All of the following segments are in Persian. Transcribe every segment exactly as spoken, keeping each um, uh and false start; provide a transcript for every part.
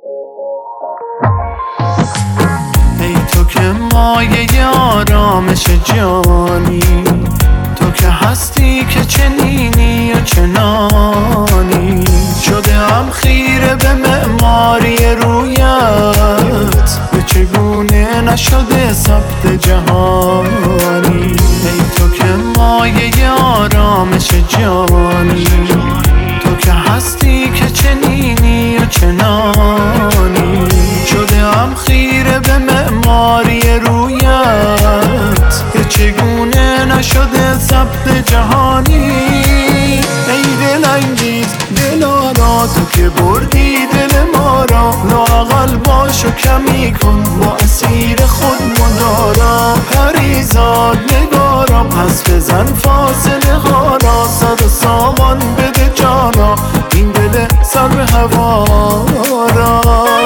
ای تو که مایه آرامش جانی، تو که هستی که چنینی و چنانی، شده هم خیره به معماری رویت، به چگونه نشده ثبت جهانی. ای تو که مایه آرامش جانی، تو که هستی که چنینی و چنانی، شده هم خیره به معماری رویت، که چگونه نشده ثبت جهانی. ای دل انگیز دلارا، تو که بردی دل ما را، لااقل باش و کمی کن با اسیر خود مدارا. پریزاد نگارا، پس بزن فاصله ها را، صد و سامان بده جانا این دل سر به هوا را.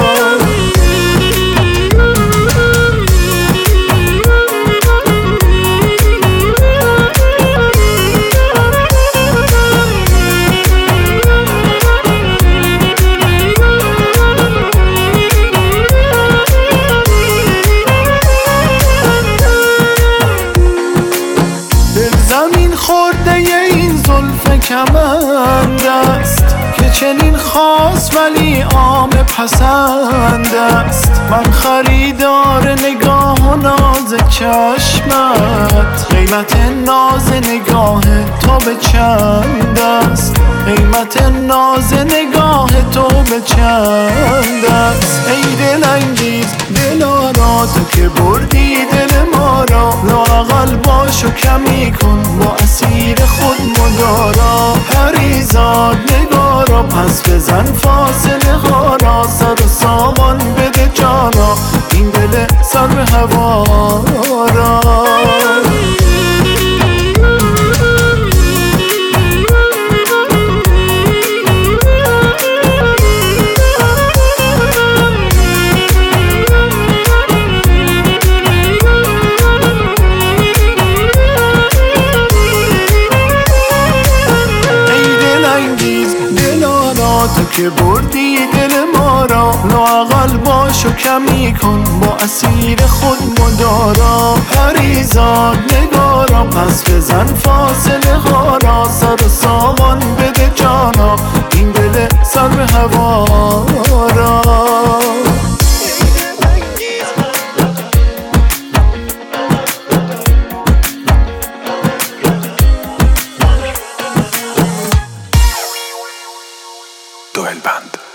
زمین خورده این زلف کمند است، که چنین خاص ولی عام پسند است. من خریدار نگاه و ناز چشمت، قیمت ناز نگاه تو به چند است؟ قیمت ناز نگاه تو به چند است؟ ای دل انگیز دلارا، تو که بردی دل ما را، لااقل باش و کمی کن با اسیر خود مدارا. پریزاد نگارا، پس بزن فاصله ها را، صد و سامان بده جانا این دل سر به هوا را. تو که بردی دل ما را، لااقل باش و کمی کن با اسیر خود مدارا. پریزاد نگارا، پس بزن فاصله ها را، صد و سامان بده جانا این دل سر به هوا را. Duel Band.